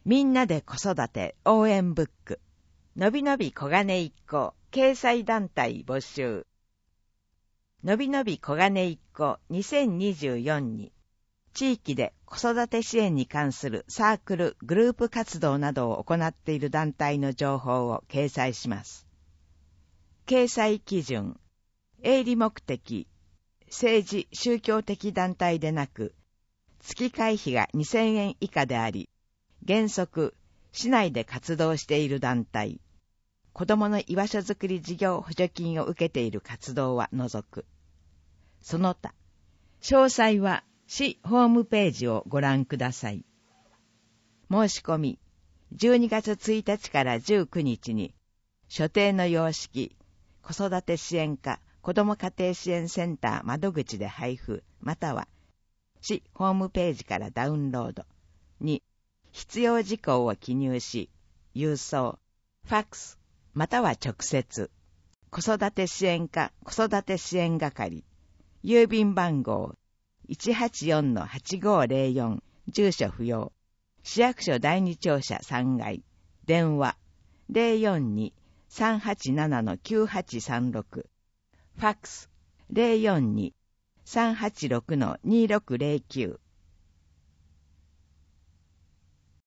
みんなで子育て応援ブック。のびのび小金一個掲載団体募集。のびのび小金一個2024に地域で子育て支援に関するサークル・グループ活動などを行っている団体の情報を掲載します。掲載基準、営利目的、政治・宗教的団体でなく、月会費が2000円以下であり、原則、市内で活動している団体、子どもの居場所づくり事業補助金を受けている活動は除く。その他、詳細は市ホームページをご覧ください。申し込み、12月1日から19日に、所定の様式、子育て支援課子ども家庭支援センター窓口で配布、または、市ホームページからダウンロード。2、必要事項を記入し、郵送、ファックス、または直接、子育て支援課子育て支援係、郵便番号 184-8504、住所不要、市役所第二庁舎3階、電話 042-387-9836、ファックス 042-386-2609、